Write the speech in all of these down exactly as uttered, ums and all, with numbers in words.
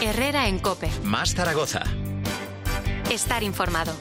Herrera en COPE. Más Zaragoza. Estar informado.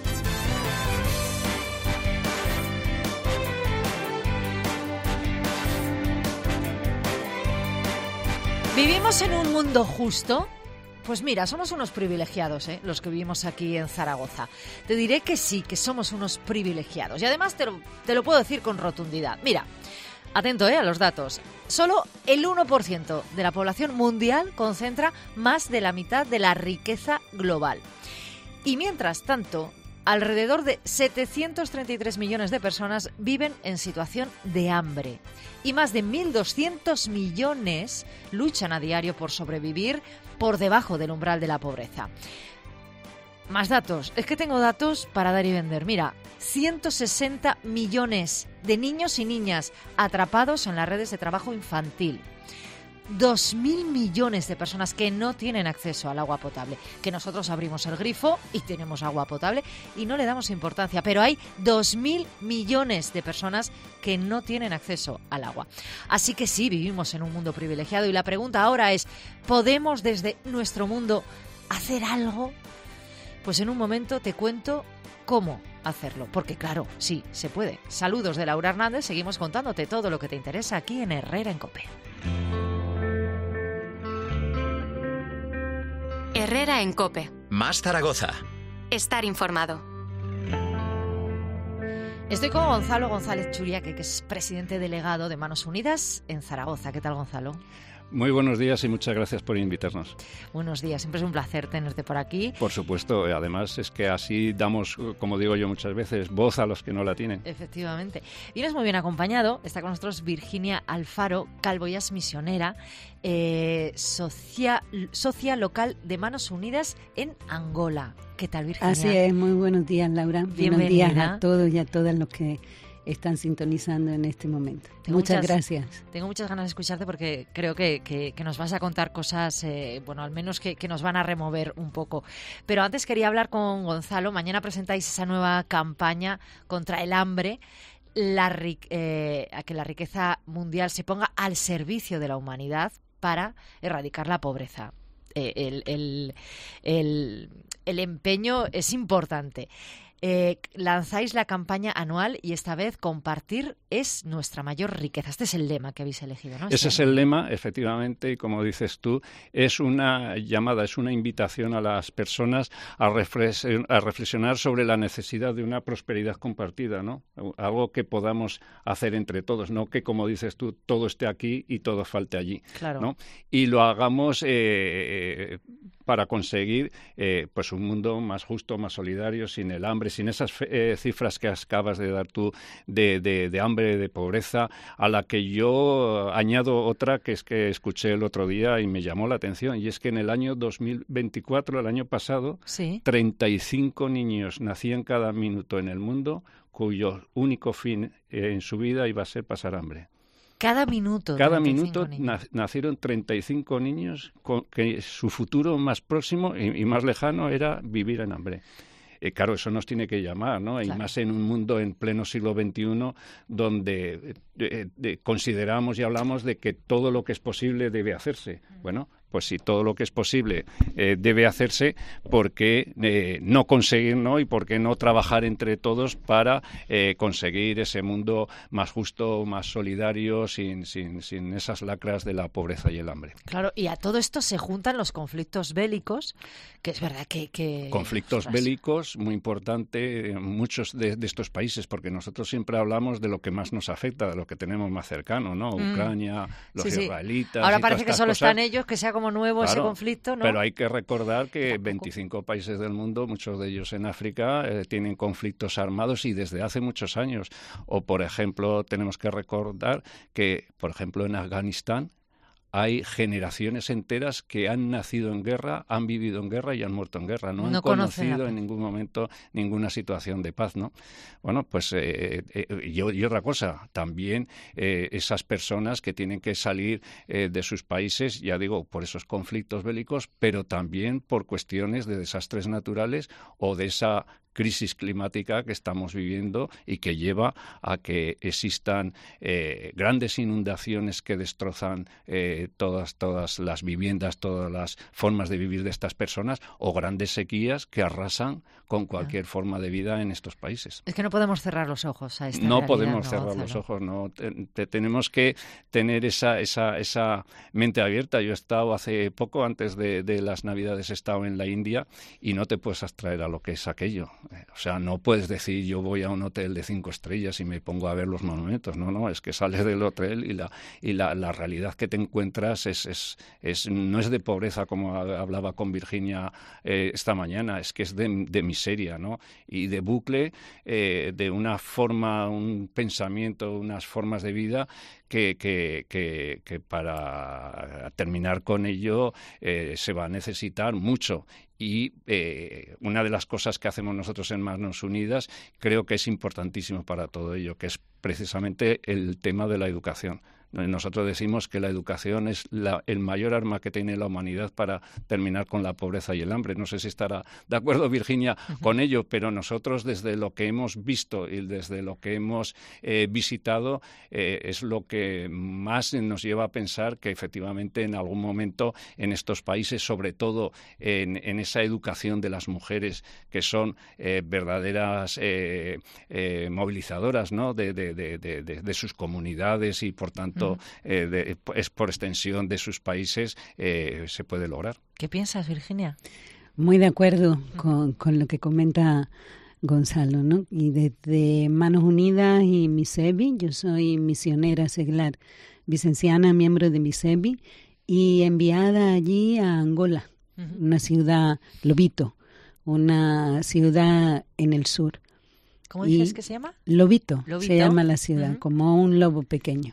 ¿Vivimos en un mundo justo? Pues mira, somos unos privilegiados, ¿eh? Los que vivimos aquí en Zaragoza. Te diré que sí, que somos unos privilegiados. Y además te lo, te lo puedo decir con rotundidad. Mira, atento, ¿eh? A los datos. Solo el uno por ciento de la población mundial concentra más de la mitad de la riqueza global. Y mientras tanto, alrededor de setecientos treinta y tres millones de personas viven en situación de hambre. Y más de mil doscientos millones luchan a diario por sobrevivir por debajo del umbral de la pobreza. Más datos. Es que tengo datos para dar y vender. Mira, ciento sesenta millones de niños y niñas atrapados en las redes de trabajo infantil. Dos mil millones de personas que no tienen acceso al agua potable. Que nosotros abrimos el grifo y tenemos agua potable y no le damos importancia. Pero hay dos mil millones de personas que no tienen acceso al agua. Así que sí, vivimos en un mundo privilegiado. Y la pregunta ahora es, ¿podemos desde nuestro mundo hacer algo? Pues en un momento te cuento cómo hacerlo. Porque claro, sí, se puede. Saludos de Laura Hernández. Seguimos contándote todo lo que te interesa aquí en Herrera en COPE. Herrera en COPE. Más Zaragoza. Estar informado. Estoy con Gonzalo González Churiaque, que es presidente delegado de Manos Unidas en Zaragoza. ¿Qué tal, Gonzalo? Muy buenos días y muchas gracias por invitarnos. Buenos días, siempre es un placer tenerte por aquí. Por supuesto, además es que así damos, como digo yo muchas veces, voz a los que no la tienen. Efectivamente. Vienes muy bien acompañado, está con nosotros Virginia Alfaro, Calvo y es misionera, eh, socia, socia local de Manos Unidas en Angola. ¿Qué tal, Virginia? Así es, muy buenos días, Laura. Bienvenida. Buenos días a todos y a todas los que están sintonizando en este momento. Tengo muchas, muchas gracias. Tengo muchas ganas de escucharte porque creo que, que, que nos vas a contar cosas, eh, bueno, al menos que, que nos van a remover un poco. Pero antes quería hablar con Gonzalo. Mañana presentáis esa nueva campaña contra el hambre, la, eh, a que la riqueza mundial se ponga al servicio de la humanidad para erradicar la pobreza. Eh, el, el, el, el empeño es importante. Eh, lanzáis la campaña anual y esta vez compartir es nuestra mayor riqueza. Este es el lema que habéis elegido, ¿no? Ese es el lema, efectivamente, y como dices tú, es una llamada, es una invitación a las personas a, reflex- a reflexionar sobre la necesidad de una prosperidad compartida, ¿no? Algo que podamos hacer entre todos, no que, como dices tú, todo esté aquí y todo falte allí, claro, ¿no? Y lo hagamos eh, para conseguir eh, pues un mundo más justo, más solidario, sin el hambre, sin esas eh, cifras que acabas de dar tú de, de, de hambre, de pobreza, a la que yo añado otra que es que escuché el otro día y me llamó la atención, y es que en el año dos mil veinticuatro, el año pasado, ¿sí? treinta y cinco niños nacían cada minuto en el mundo cuyo único fin eh, en su vida iba a ser pasar hambre. Cada minuto. Cada minuto na- nacieron treinta y cinco niños con que su futuro más próximo y, y más lejano era vivir en hambre. Eh, claro, eso nos tiene que llamar, ¿no? Claro. Y más en un mundo en pleno siglo veintiuno donde eh, eh, consideramos y hablamos de que todo lo que es posible debe hacerse. Bueno, pues si todo lo que es posible eh, debe hacerse, ¿por qué eh, no conseguir, ¿no? Y por qué no trabajar entre todos para eh, conseguir ese mundo más justo, más solidario, sin, sin, sin esas lacras de la pobreza y el hambre? Claro, y a todo esto se juntan los conflictos bélicos, que es verdad que... que conflictos ostras. bélicos, muy importante en muchos de, de estos países, porque nosotros siempre hablamos de lo que más nos afecta, de lo que tenemos más cercano, ¿no? Mm. Ucrania, los Sí, sí. israelitas... Ahora y parece todas que estas solo cosas. están ellos, que sea como nuevo Claro, ese conflicto, ¿no? Pero hay que recordar que Tampoco. veinticinco países del mundo, muchos de ellos en África, eh, tienen conflictos armados y desde hace muchos años. O, por ejemplo, tenemos que recordar que, por ejemplo, en Afganistán hay generaciones enteras que han nacido en guerra, han vivido en guerra y han muerto en guerra. No, No han conocen la conocido paz. en ningún momento ninguna situación de paz, ¿no? Bueno, pues eh, eh, y, y otra cosa, también eh, esas personas que tienen que salir eh, de sus países, ya digo, por esos conflictos bélicos, pero también por cuestiones de desastres naturales o de esa crisis climática que estamos viviendo y que lleva a que existan eh, grandes inundaciones que destrozan eh, todas, todas las viviendas, todas las formas de vivir de estas personas, o grandes sequías que arrasan con cualquier ah. forma de vida en estos países. Es que no podemos cerrar los ojos a esta No realidad, podemos ¿no, cerrar Gonzalo? los ojos, no. Te, te, tenemos que tener esa, esa, esa mente abierta. Yo he estado hace poco, antes de, de las Navidades, he estado en la India y no te puedes abstraer a lo que es aquello. O sea, no puedes decir yo voy a un hotel de cinco estrellas y me pongo a ver los monumentos. No, no, es que sales del hotel y la y la, la realidad que te encuentras es, es, es no es de pobreza, como hablaba con Virginia eh, esta mañana, es que es de, de miseria, ¿no? Y de bucle, eh, de una forma, un pensamiento, unas formas de vida que, que, que, que para terminar con ello eh, se va a necesitar mucho. Y eh, una de las cosas que hacemos nosotros en Manos Unidas creo que es importantísimo para todo ello, que es precisamente el tema de la educación. Nosotros decimos que la educación es la, el mayor arma que tiene la humanidad para terminar con la pobreza y el hambre. No sé si estará de acuerdo Virginia uh-huh. con ello, pero nosotros desde lo que hemos visto y desde lo que hemos eh, visitado eh, es lo que más nos lleva a pensar que efectivamente en algún momento en estos países, sobre todo en, en esa educación de las mujeres que son eh, verdaderas eh, eh, movilizadoras, ¿no? de, de, de, de, de sus comunidades y por tanto Eh, de, es por extensión de sus países, eh, se puede lograr. ¿Qué piensas, Virginia? Muy de acuerdo con, con lo que comenta Gonzalo, ¿no? Y desde Manos Unidas y MISEVI, yo soy misionera seglar vicenciana, miembro de MISEVI y enviada allí a Angola, uh-huh. una ciudad, Lobito, una ciudad en el sur. ¿Cómo dices que se llama? Lobito, Lobito, se llama la ciudad, uh-huh. como un lobo pequeño.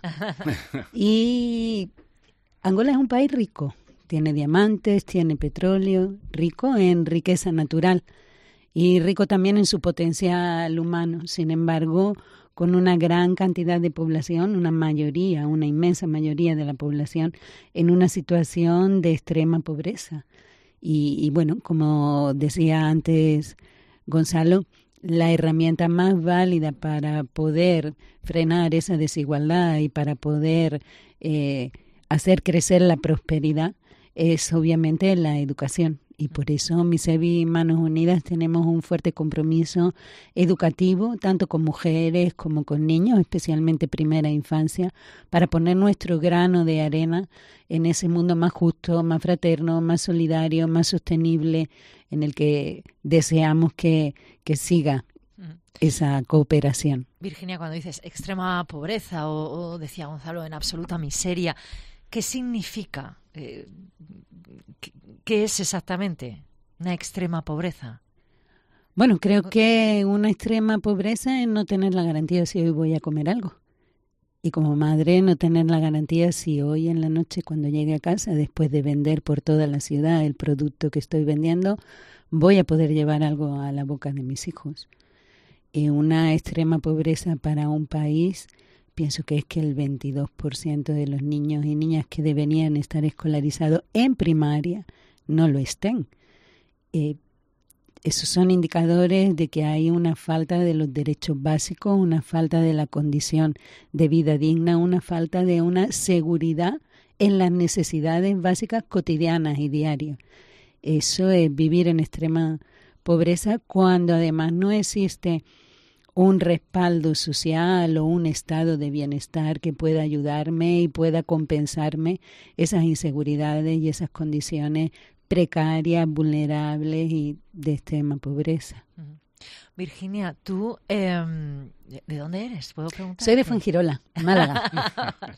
Y Angola es un país rico, tiene diamantes, tiene petróleo, rico en riqueza natural y rico también en su potencial humano. Sin embargo, con una gran cantidad de población, una mayoría, una inmensa mayoría de la población en una situación de extrema pobreza. Y, y bueno, como decía antes Gonzalo, la herramienta más válida para poder frenar esa desigualdad y para poder eh, hacer crecer la prosperidad es obviamente la educación. Y por eso MISEVI y Manos Unidas tenemos un fuerte compromiso educativo, tanto con mujeres como con niños, especialmente primera infancia, para poner nuestro grano de arena en ese mundo más justo, más fraterno, más solidario, más sostenible, en el que deseamos que, que siga esa cooperación. Virginia, cuando dices extrema pobreza o, o decía Gonzalo, en absoluta miseria, ¿qué significa? Eh, ¿qué, ¿Qué es exactamente una extrema pobreza? Bueno, creo que una extrema pobreza es no tener la garantía de si hoy voy a comer algo. Y como madre, no tener la garantía si hoy en la noche, cuando llegue a casa, después de vender por toda la ciudad el producto que estoy vendiendo, voy a poder llevar algo a la boca de mis hijos. Y una extrema pobreza para un país, pienso que es que el veintidós por ciento de los niños y niñas que deberían estar escolarizados en primaria no lo estén. Eh, Esos son indicadores de que hay una falta de los derechos básicos, una falta de la condición de vida digna, una falta de una seguridad en las necesidades básicas cotidianas y diarias. Eso es vivir en extrema pobreza cuando además no existe un respaldo social o un estado de bienestar que pueda ayudarme y pueda compensarme esas inseguridades y esas condiciones precarias, vulnerables y de extrema pobreza. Uh-huh. Virginia, ¿tú eh, de dónde eres? ¿Puedo preguntar? Soy de Fuengirola, Málaga. Vale.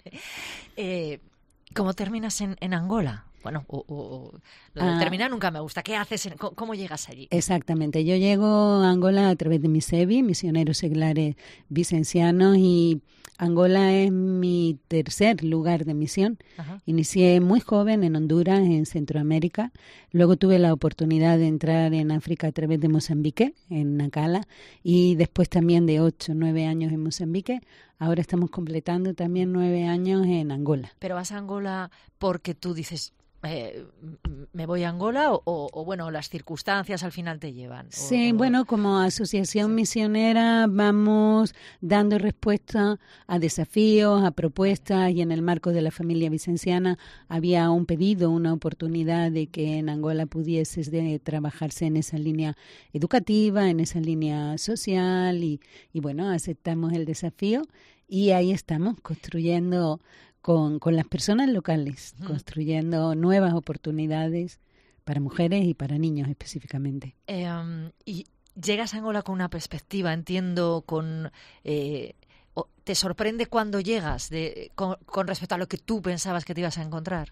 eh, ¿Cómo terminas en, en Angola? Bueno, o, o, lo de ah, terminar nunca me gusta. ¿Qué haces? En, cómo, ¿Cómo llegas allí? Exactamente. Yo llego a Angola a través de MISEVI, Misioneros Seglares Vicencianos, y Angola es mi tercer lugar de misión. Ajá. Inicié muy joven en Honduras, en Centroamérica. Luego tuve la oportunidad de entrar en África a través de Mozambique, en Nacala, y después también de ocho, nueve años en Mozambique. Ahora estamos completando también nueve años en Angola. Pero vas a Angola porque tú dices... eh, me voy a Angola o, o, o, bueno, las circunstancias al final te llevan. O, sí, o... bueno, como asociación misionera vamos dando respuesta a desafíos, a propuestas, y en el marco de la familia vicenciana había un pedido, una oportunidad de que en Angola pudiese de trabajarse en esa línea educativa, en esa línea social, y, y bueno, aceptamos el desafío y ahí estamos construyendo Con, con las personas locales, uh-huh. construyendo nuevas oportunidades para mujeres y para niños específicamente. Eh, um, y llegas a Angola con una perspectiva, entiendo, con eh, ¿te sorprende cuando llegas de, con, con respecto a lo que tú pensabas que te ibas a encontrar?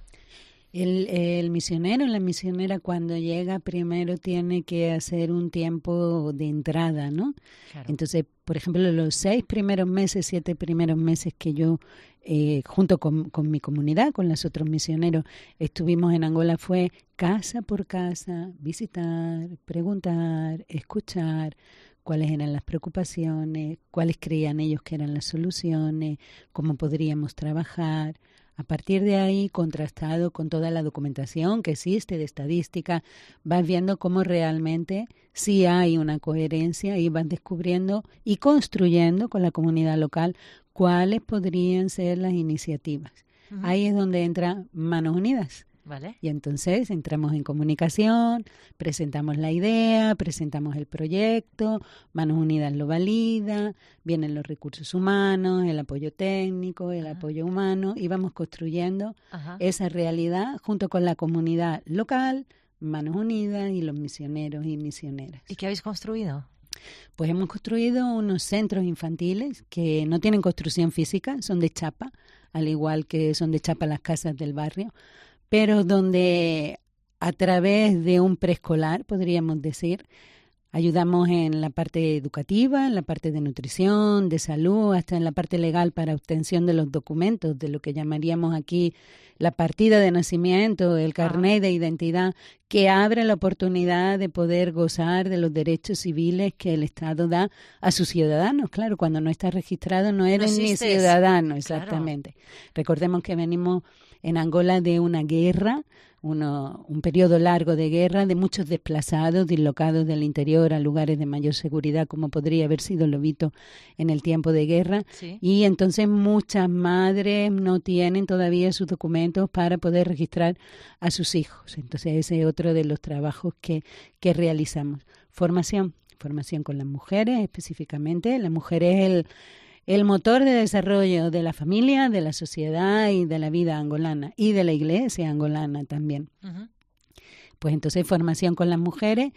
El, el misionero, la misionera cuando llega primero tiene que hacer un tiempo de entrada, ¿no? Claro. Entonces, por ejemplo, los seis primeros meses, siete primeros meses que yo, eh, junto con, con mi comunidad, con los otros misioneros, estuvimos en Angola, fue casa por casa, visitar, preguntar, escuchar cuáles eran las preocupaciones, cuáles creían ellos que eran las soluciones, cómo podríamos trabajar. A partir de ahí, contrastado con toda la documentación que existe de estadística, vas viendo cómo realmente sí hay una coherencia y vas descubriendo y construyendo con la comunidad local cuáles podrían ser las iniciativas. Uh-huh. Ahí es donde entra Manos Unidas. Vale. Y entonces entramos en comunicación, presentamos la idea, presentamos el proyecto, Manos Unidas lo valida, vienen los recursos humanos, el apoyo técnico, el Ajá. apoyo humano, y vamos construyendo Ajá. esa realidad junto con la comunidad local, Manos Unidas y los misioneros y misioneras. ¿Y qué habéis construido? Pues hemos construido unos centros infantiles que no tienen construcción física, son de chapa, al igual que son de chapa las casas del barrio, pero donde a través de un preescolar, podríamos decir, ayudamos en la parte educativa, en la parte de nutrición, de salud, hasta en la parte legal para obtención de los documentos, de lo que llamaríamos aquí la partida de nacimiento, el carnet de identidad, que abre la oportunidad de poder gozar de los derechos civiles que el Estado da a sus ciudadanos. Claro, cuando no estás registrado no eres no ni ciudadano, exactamente. Claro. Recordemos que venimos en Angola de una guerra, uno, un periodo largo de guerra, de muchos desplazados, dislocados del interior a lugares de mayor seguridad, como podría haber sido Lobito en el tiempo de guerra. Sí. Y entonces muchas madres no tienen todavía sus documentos para poder registrar a sus hijos. Entonces ese es otro de los trabajos que, que realizamos. Formación, formación con las mujeres específicamente. La mujer es el... el motor de desarrollo de la familia, de la sociedad y de la vida angolana y de la iglesia angolana también. Uh-huh. Pues entonces formación con las mujeres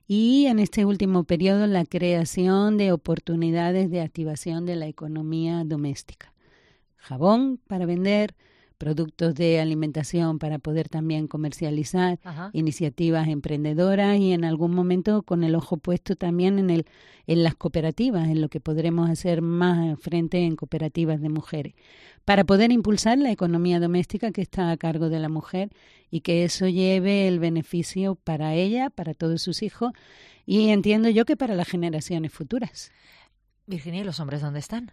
y en este último periodo la creación de oportunidades de activación de la economía doméstica. Jabón para vender, productos de alimentación para poder también comercializar, Ajá. iniciativas emprendedoras y en algún momento con el ojo puesto también en el en las cooperativas, en lo que podremos hacer más frente en cooperativas de mujeres, para poder impulsar la economía doméstica que está a cargo de la mujer y que eso lleve el beneficio para ella, para todos sus hijos y entiendo yo que para las generaciones futuras. Virginia, ¿y los hombres dónde están?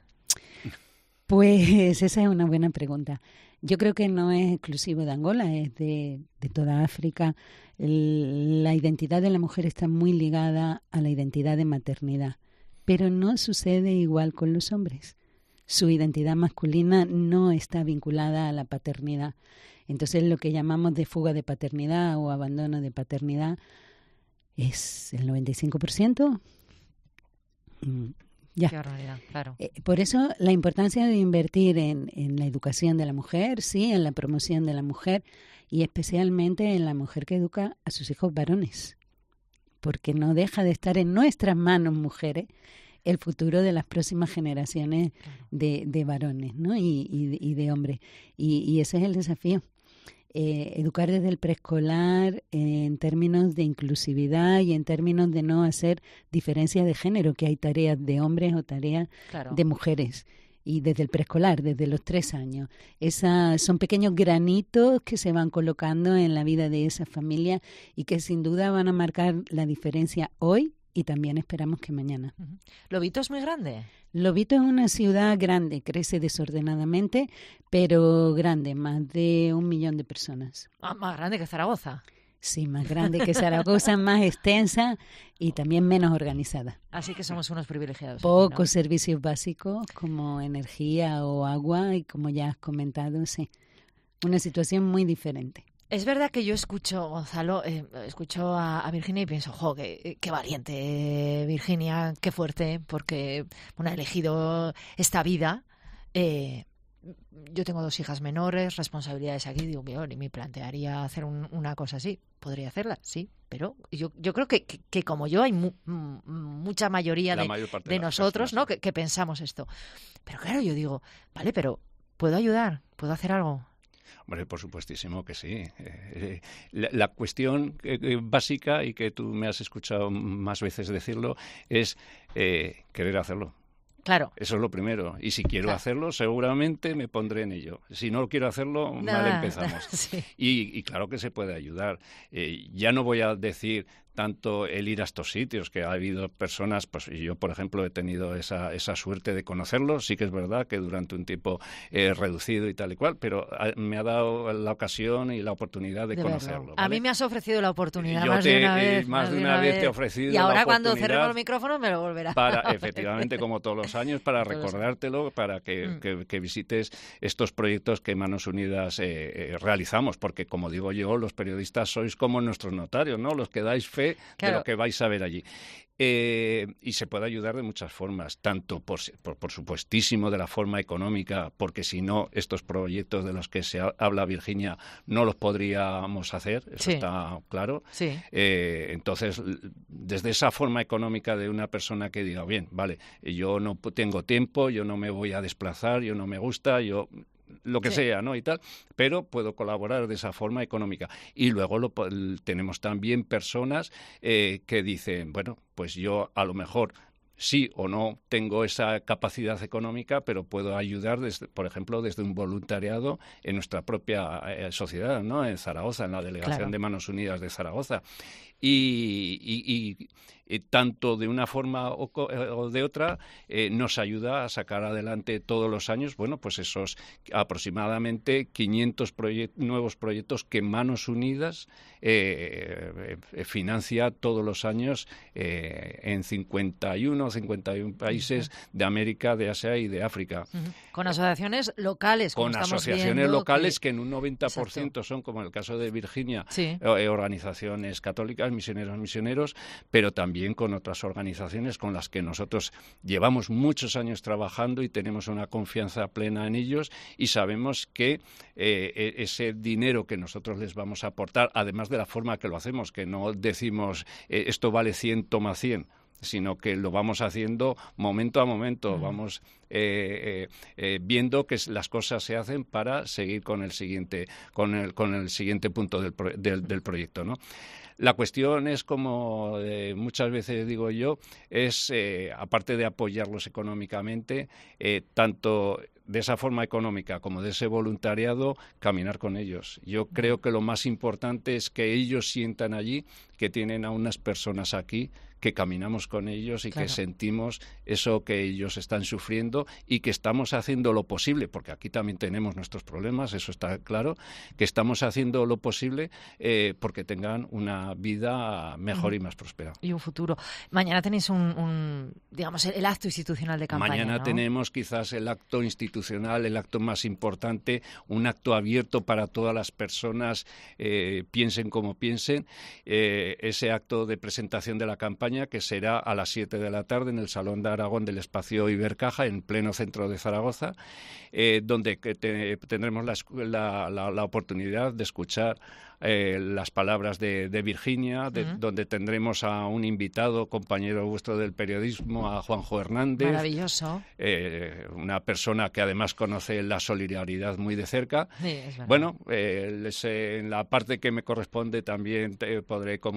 Pues esa es una buena pregunta. Yo creo que no es exclusivo de Angola, es de, de toda África. El, la identidad de la mujer está muy ligada a la identidad de maternidad, pero no sucede igual con los hombres. Su identidad masculina no está vinculada a la paternidad. Entonces lo que llamamos de fuga de paternidad o abandono de paternidad es el noventa y cinco por ciento. Ya. Qué barbaridad, claro. Eh, por eso la importancia de invertir en, en la educación de la mujer, sí, en la promoción de la mujer y especialmente en la mujer que educa a sus hijos varones, porque no deja de estar en nuestras manos, mujeres, el futuro de las próximas generaciones claro. de, de varones, ¿no? y, y, y de hombres. Y, y ese es el desafío. Eh, educar desde el preescolar eh, en términos de inclusividad y en términos de no hacer diferencias de género, que hay tareas de hombres o tareas claro. de mujeres. Y desde el preescolar, desde los tres años. Esa, son pequeños granitos que se van colocando en la vida de esa familia y que sin duda van a marcar la diferencia hoy y también esperamos que mañana. Uh-huh. ¿Lobito es muy grande? Lobito es una ciudad grande, crece desordenadamente, pero grande, más de un millón de personas. Ah, más grande que Zaragoza. Sí, más grande que Zaragoza, más extensa y también menos organizada. Así que somos unos privilegiados. Pocos aquí, ¿no? servicios básicos como energía o agua y como ya has comentado, sí, una situación muy diferente. Es verdad que yo escucho, Gonzalo, eh, escucho a, a Virginia y pienso, jo, qué, qué valiente eh, Virginia, qué fuerte, porque bueno, ha elegido esta vida. Eh, yo tengo dos hijas menores, responsabilidades aquí, digo que yo ni me plantearía hacer un, una cosa así. Podría hacerla, sí, pero yo, yo creo que, que, que como yo hay mu, m, mucha mayoría La de, mayor parte de, de nosotros, personas, ¿no? Que, que pensamos esto. Pero claro, yo digo, vale, pero ¿puedo ayudar? ¿Puedo hacer algo? Hombre, por supuestísimo que sí. Eh, la, la cuestión eh, básica, y que tú me has escuchado más veces decirlo, es eh, querer hacerlo. Claro. Eso es lo primero. Y si quiero claro. hacerlo, seguramente me pondré en ello. Si no quiero hacerlo, Nada, mal empezamos. sí. Y, y claro que se puede ayudar. Eh, ya no voy a decir tanto el ir a estos sitios, que ha habido personas, pues yo, por ejemplo, he tenido esa, esa suerte de conocerlos. Sí que es verdad que durante un tiempo eh, reducido y tal y cual, pero a, me ha dado la ocasión y la oportunidad de, de conocerlo. ¿Vale? A mí me has ofrecido la oportunidad yo más te, de una vez. Eh, más, más de una, una vez te he ofrecido. Y ahora la cuando cerremos los micrófonos me lo volverás. Para, efectivamente, como todos los años, para recordártelo, para que, mm. que, que visites estos proyectos que Manos Unidas eh, eh, realizamos, porque como digo yo, los periodistas sois como nuestros notarios, ¿no? Los que dais fe claro. de lo que vais a ver allí. Eh, y se puede ayudar de muchas formas, tanto por, por, por supuestísimo de la forma económica, porque si no, estos proyectos de los que se ha, habla Virginia no los podríamos hacer, eso sí. está claro. Sí. Eh, entonces, desde esa forma económica de una persona que diga, bien, vale, yo no tengo tiempo, yo no me voy a desplazar, yo no me gusta, yo... lo que sí. sea, ¿no? Y tal, pero puedo colaborar de esa forma económica. Y luego lo, tenemos también personas eh, que dicen, bueno, pues yo a lo mejor sí o no tengo esa capacidad económica, pero puedo ayudar, desde, por ejemplo, desde un voluntariado en nuestra propia eh, sociedad, ¿no? En Zaragoza, en la Delegación claro. de Manos Unidas de Zaragoza. Y, y, y, y tanto de una forma o, o de otra eh, nos ayuda a sacar adelante todos los años, bueno, pues esos aproximadamente quinientos proye- nuevos proyectos que Manos Unidas eh, eh, financia todos los años eh, en cincuenta y uno, cincuenta y uno países de América, de Asia y de África. Uh-huh. Con asociaciones locales. Como Con estamos asociaciones locales que... que en un noventa por ciento son, como en el caso de Virginia, sí. eh, organizaciones católicas, misioneros, misioneros, pero también con otras organizaciones con las que nosotros llevamos muchos años trabajando y tenemos una confianza plena en ellos y sabemos que eh, ese dinero que nosotros les vamos a aportar, además de la forma que lo hacemos, que no decimos eh, esto vale cien, toma cien, sino que lo vamos haciendo momento a momento, uh-huh. vamos eh, eh, eh, viendo que las cosas se hacen para seguir con el siguiente, con el, con el siguiente punto del, pro, del, del proyecto, ¿no? La cuestión es, como eh, muchas veces digo yo, es, eh, aparte de apoyarlos económicamente, eh, tanto de esa forma económica como de ese voluntariado, caminar con ellos. Yo creo que lo más importante es que ellos sientan allí que tienen a unas personas aquí, que caminamos con ellos y claro. que sentimos eso que ellos están sufriendo y que estamos haciendo lo posible, porque aquí también tenemos nuestros problemas, eso está claro, que estamos haciendo lo posible eh, porque tengan una vida mejor uh-huh. y más próspera. Y un futuro. Mañana tenéis un, un digamos, el acto institucional de campaña, Mañana ¿no? tenemos quizás el acto institucional, el acto más importante, un acto abierto para todas las personas, eh, piensen como piensen, eh, ese acto de presentación de la campaña que será a las siete de la tarde en el Salón de Aragón del Espacio Ibercaja, en pleno centro de Zaragoza, eh, donde que te, tendremos la, la, la oportunidad de escuchar Eh, las palabras de, de Virginia, de, uh-huh. donde tendremos a un invitado, compañero vuestro del periodismo, a Juanjo Hernández. Maravilloso. Eh, una persona que además conoce la solidaridad muy de cerca. Sí, es verdad. Bueno, eh, les, eh, en la parte que me corresponde también te podré comunicar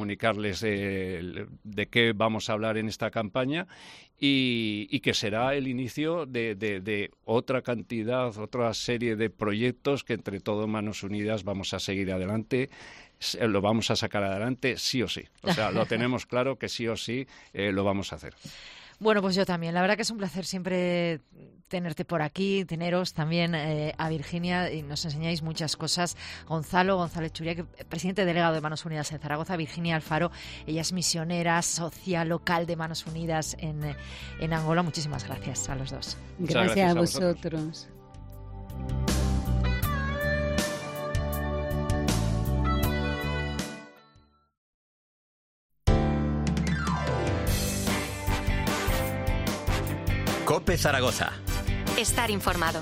comunicarles de, de qué vamos a hablar en esta campaña y, y que será el inicio de, de, de otra cantidad, otra serie de proyectos que entre todos Manos Unidas vamos a seguir adelante. Lo vamos a sacar adelante sí o sí. O sea, lo tenemos claro que sí o sí eh, lo vamos a hacer. Bueno, pues yo también. La verdad que es un placer siempre tenerte por aquí, teneros también eh, a Virginia, y nos enseñáis muchas cosas. Gonzalo, Gonzalo Echuria, que, presidente delegado de Manos Unidas en Zaragoza, Virginia Alfaro, ella es misionera social local de Manos Unidas en, en Angola. Muchísimas gracias a los dos. Gracias, gracias a vosotros. A vosotros. COPE Zaragoza. Estar informado.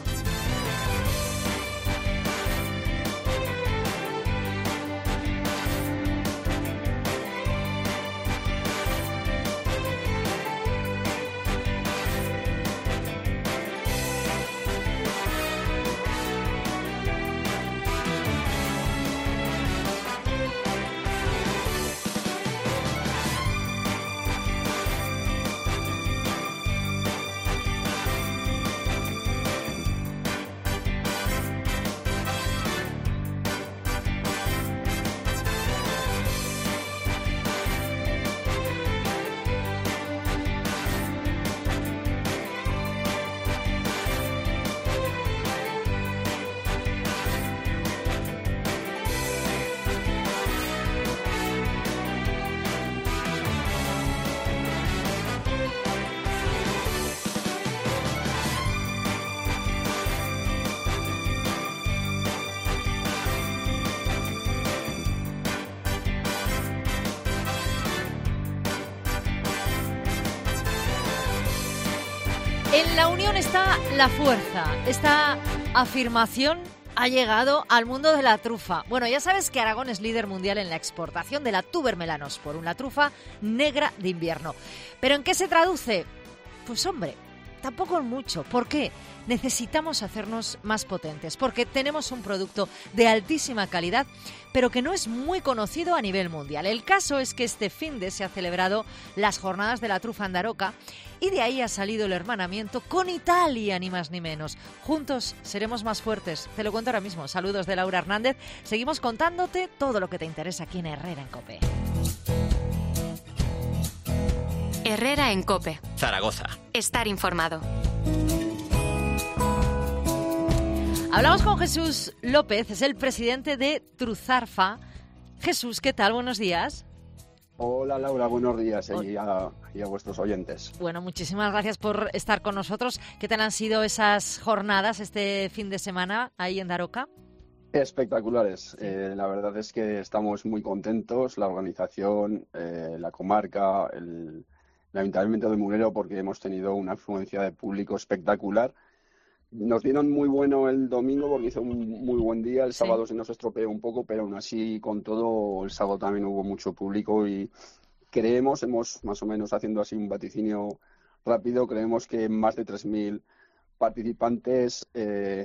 En la unión está la fuerza. Esta afirmación ha llegado al mundo de la trufa. Bueno, ya sabes que Aragón es líder mundial en la exportación de la tuber melanosporum, la trufa negra de invierno. ¿Pero en qué se traduce? Pues hombre, tampoco en mucho. ¿Por qué? Necesitamos hacernos más potentes, porque tenemos un producto de altísima calidad, pero que no es muy conocido a nivel mundial. El caso es que este finde se ha celebrado las jornadas de la trufa en Daroca, y de ahí ha salido el hermanamiento con Italia, ni más ni menos. Juntos seremos más fuertes. Te lo cuento ahora mismo. Saludos de Laura Hernández. Seguimos contándote todo lo que te interesa aquí en Herrera en COPE. Herrera en COPE. Zaragoza. Estar informado. Hablamos con Jesús López, es el presidente de Truzarfa. Jesús, ¿qué tal? Buenos días. Hola Laura, buenos días y a, y a vuestros oyentes. Bueno, muchísimas gracias por estar con nosotros. ¿Qué tal han sido esas jornadas este fin de semana ahí en Daroca? Espectaculares. Eh, la verdad es que estamos muy contentos, la organización, eh, la comarca, el, el Ayuntamiento de Murero, porque hemos tenido una afluencia de público espectacular. Nos dieron muy bueno el domingo porque hizo un muy buen día, el sábado sí se nos estropeó un poco, pero aún así con todo el sábado también hubo mucho público y creemos, hemos más o menos haciendo así un vaticinio rápido, creemos que más de tres mil participantes eh,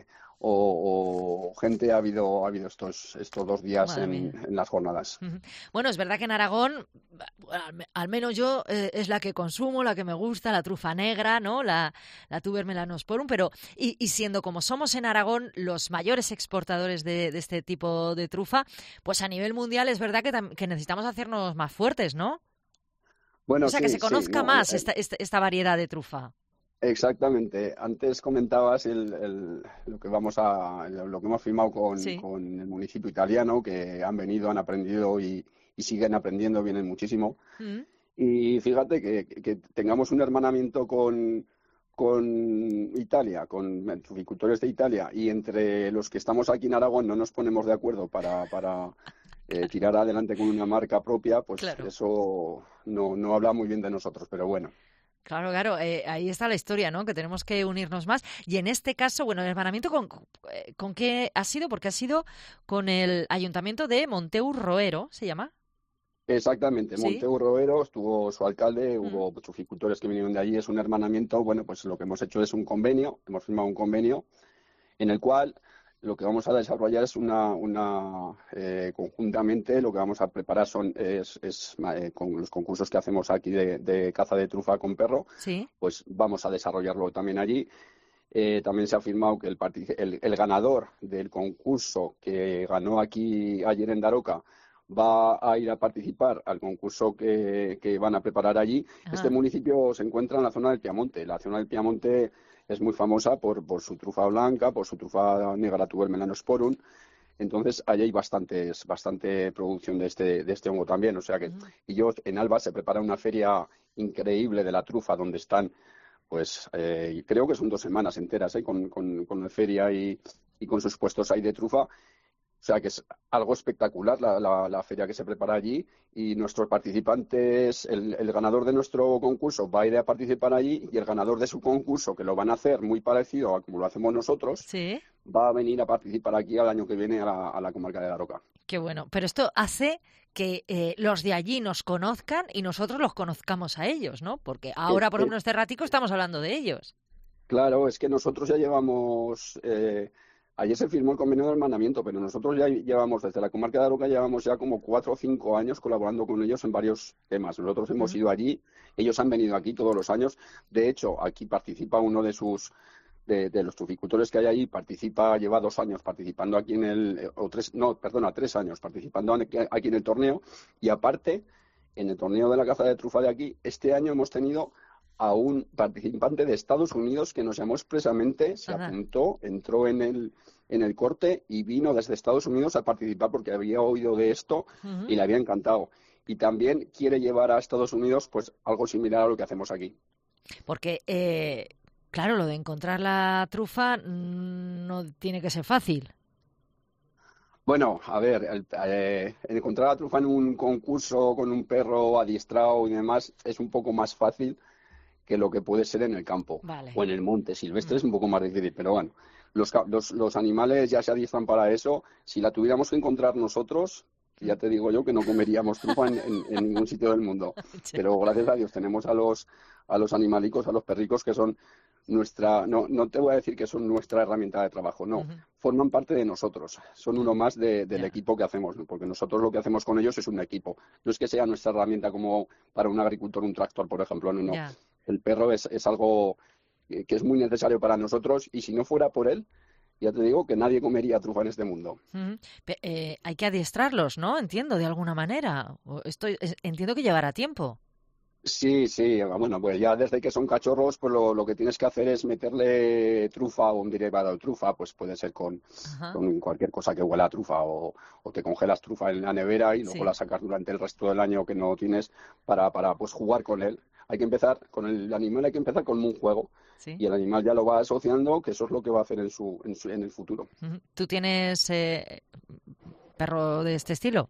o, o gente ha habido ha habido estos estos dos días en, en las jornadas. Bueno, es verdad que en Aragón, al menos yo, eh, es la que consumo, la que me gusta, la trufa negra, ¿no? La, la tuber melanosporum, pero y, y siendo como somos en Aragón los mayores exportadores de, de este tipo de trufa, pues a nivel mundial es verdad que, que necesitamos hacernos más fuertes, ¿no? Bueno, o sea, sí, que se conozca sí, no, más eh, esta, esta, esta variedad de trufa. Exactamente. Antes comentabas el, el, lo que vamos a, lo que hemos firmado con, sí. con el municipio italiano, que han venido, han aprendido y, y siguen aprendiendo, vienen muchísimo. Mm. Y fíjate que, que tengamos un hermanamiento con, con Italia, con agricultores de Italia, y entre los que estamos aquí en Aragón no nos ponemos de acuerdo para, para eh, tirar adelante con una marca propia, pues claro. Eso no, no habla muy bien de nosotros, pero bueno. Claro, claro, eh, ahí está la historia, ¿no? Que tenemos que unirnos más. Y en este caso, bueno, el hermanamiento, ¿con, con qué ha sido? Porque ha sido con el Ayuntamiento de Monteu Roero, ¿se llama? Exactamente, ¿Sí? Monteu Roero, estuvo su alcalde, Mm. hubo agricultores que vinieron de allí, es un hermanamiento. Bueno, pues lo que hemos hecho es un convenio, hemos firmado un convenio en el cual lo que vamos a desarrollar es una, una eh, conjuntamente lo que vamos a preparar son es, es eh, con los concursos que hacemos aquí de, de caza de trufa con perro, ¿Sí? Pues vamos a desarrollarlo también allí. Eh, también se ha firmado que el, el, el ganador del concurso que ganó aquí ayer en Daroca va a ir a participar al concurso que, que van a preparar allí. Ah. Este municipio se encuentra en la zona del Piamonte. La zona del Piamonte es muy famosa por, por su trufa blanca, por su trufa negra tuber melanosporum. Entonces, allí hay bastantes, bastante producción de este, de este hongo también. O sea que, uh-huh. Y yo, en Alba se prepara una feria increíble de la trufa donde están, pues, eh, creo que son dos semanas enteras, ¿eh? con, con, con la feria y, y con sus puestos ahí de trufa. O sea que es algo espectacular la, la, la feria que se prepara allí, y nuestros participantes, el, el ganador de nuestro concurso va a ir a participar allí, y el ganador de su concurso, que lo van a hacer muy parecido a como lo hacemos nosotros, ¿Sí? va a venir a participar aquí al año que viene a la, a la comarca de Daroca. Qué bueno, pero esto hace que eh, los de allí nos conozcan y nosotros los conozcamos a ellos, ¿no? Porque ahora, por ejemplo, en este ratico estamos hablando de ellos. Claro, es que nosotros ya llevamos... Eh, Ayer se firmó el convenio de hermanamiento, pero nosotros ya llevamos, desde la comarca de Daroca, llevamos ya como cuatro o cinco años colaborando con ellos en varios temas. Nosotros hemos uh-huh. ido allí, ellos han venido aquí todos los años. De hecho, aquí participa uno de sus, de, de los truficultores que hay ahí, participa, lleva dos años participando aquí en el, o tres, no, perdona, tres años participando aquí en el torneo. Y aparte, en el torneo de la caza de trufa de aquí, este año hemos tenido a un participante de Estados Unidos que nos llamó expresamente, se Ajá. apuntó, entró en el en el corte y vino desde Estados Unidos a participar porque había oído de esto uh-huh. y le había encantado. Y también quiere llevar a Estados Unidos pues algo similar a lo que hacemos aquí. Porque, eh, claro, lo de encontrar la trufa no tiene que ser fácil. Bueno, a ver, el, eh, encontrar la trufa en un concurso con un perro adiestrado y demás es un poco más fácil que lo que puede ser en el campo vale. o en el monte silvestre. Mm. Es un poco más difícil, pero bueno, los, los, los animales ya se adiestran para eso. Si la tuviéramos que encontrar nosotros, ya te digo yo que no comeríamos trufa en, en, en ningún sitio del mundo. Sí. Pero gracias a Dios tenemos a los, a los animalicos, a los perricos, que son nuestra, no, no te voy a decir que son nuestra herramienta de trabajo, no, uh-huh. forman parte de nosotros, son uno más de, del yeah. equipo que hacemos, ¿no? Porque nosotros lo que hacemos con ellos es un equipo. No es que sea nuestra herramienta como para un agricultor, un tractor, por ejemplo, no, no. Yeah. El perro es, es algo que es muy necesario para nosotros, y si no fuera por él, ya te digo que nadie comería trufa en este mundo. Uh-huh. Pe- eh, hay que adiestrarlos, ¿no? Entiendo, de alguna manera. Esto, entiendo que llevará tiempo. Sí, sí. Bueno, pues ya desde que son cachorros, pues lo, lo que tienes que hacer es meterle trufa o un derivado de trufa, pues puede ser con, uh-huh. con cualquier cosa que huela a trufa, o, o te congelas trufa en la nevera y luego sí. la sacas durante el resto del año que no tienes para, para pues jugar con él. Hay que empezar, con el animal hay que empezar con un juego. ¿Sí? Y el animal ya lo va asociando, que eso es lo que va a hacer en su en, su, en el futuro. ¿Tú tienes eh, perro de este estilo?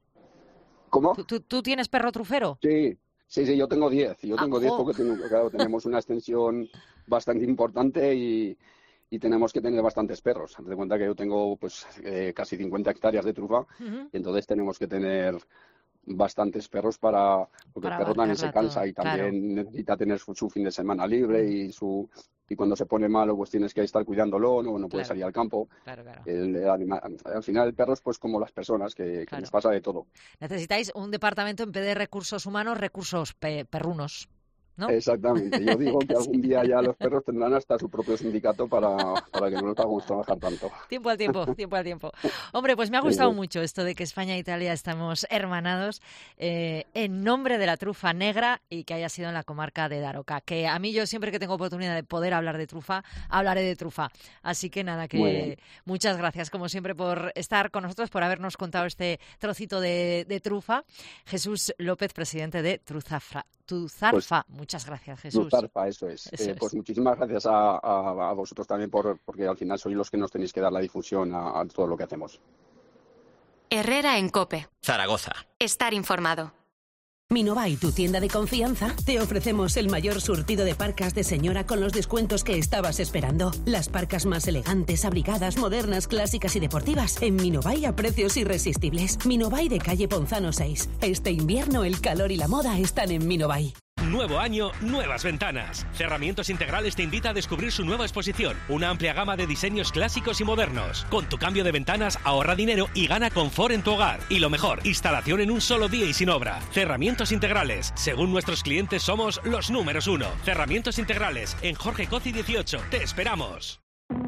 ¿Cómo? ¿Tú, tú, ¿Tú tienes perro trufero? Sí, sí, sí, yo tengo diez. Yo tengo diez ah, oh. porque tengo, claro, tenemos una extensión bastante importante y, y tenemos que tener bastantes perros. Haz de cuenta que yo tengo pues eh, casi cincuenta hectáreas de trufa, uh-huh. y entonces tenemos que tener bastantes perros para porque para el perro también se cansa todo. Y también claro. necesita tener su, su fin de semana libre y su y cuando se pone malo pues tienes que estar cuidándolo, no, no puede claro. salir al campo. Claro, claro. El, el anima, al final el perro es pues como las personas que, que claro. les pasa de todo. Necesitáis un departamento en vez de recursos humanos, recursos pe- perrunos, ¿no? Exactamente. Yo digo que algún día ya los perros tendrán hasta su propio sindicato para, para que no los hagamos trabajar tanto. Tiempo al tiempo, tiempo al tiempo. Hombre, pues me ha gustado mucho esto de que España e Italia estamos hermanados eh, en nombre de la trufa negra, y que haya sido en la comarca de Daroca. Que a mí, yo siempre que tengo oportunidad de poder hablar de trufa, hablaré de trufa. Así que nada, que muchas gracias como siempre por estar con nosotros, por habernos contado este trocito de, de trufa. Jesús López, presidente de Truzafra. Truzarfa, pues, muchas gracias, Jesús. Truzarfa, eso es. Eso eh, pues es. Muchísimas gracias a, a, a vosotros también, por, porque al final sois los que nos tenéis que dar la difusión a, a todo lo que hacemos. Herrera en COPE. Zaragoza. Estar informado. Minobai, tu tienda de confianza, te ofrecemos el mayor surtido de parcas de señora con los descuentos que estabas esperando. Las parcas más elegantes, abrigadas, modernas, clásicas y deportivas. En Minobai a precios irresistibles. Minobai de calle Ponzano seis. Este invierno el calor y la moda están en Minobai. Nuevo año, nuevas ventanas. Cerramientos Integrales te invita a descubrir su nueva exposición. Una amplia gama de diseños clásicos y modernos. Con tu cambio de ventanas, ahorra dinero y gana confort en tu hogar. Y lo mejor, instalación en un solo día y sin obra. Cerramientos Integrales. Según nuestros clientes, somos los números uno. Cerramientos Integrales. En Jorge Coci dieciocho. Te esperamos.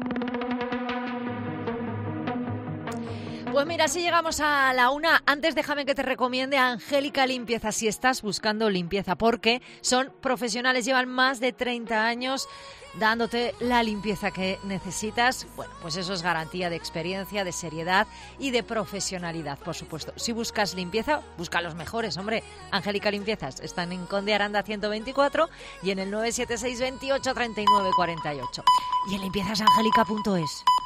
Pues mira, si llegamos a la una, antes déjame que te recomiende a Angélica Limpieza si estás buscando limpieza, porque son profesionales, llevan más de treinta años dándote la limpieza que necesitas. Bueno, pues eso es garantía de experiencia, de seriedad y de profesionalidad, por supuesto. Si buscas limpieza, busca los mejores, hombre. Angélica Limpiezas están en Conde Aranda ciento veinticuatro y en el nueve siete seis, veintiocho, treinta y nueve cuarenta y ocho. Y en limpiezasangélica punto es.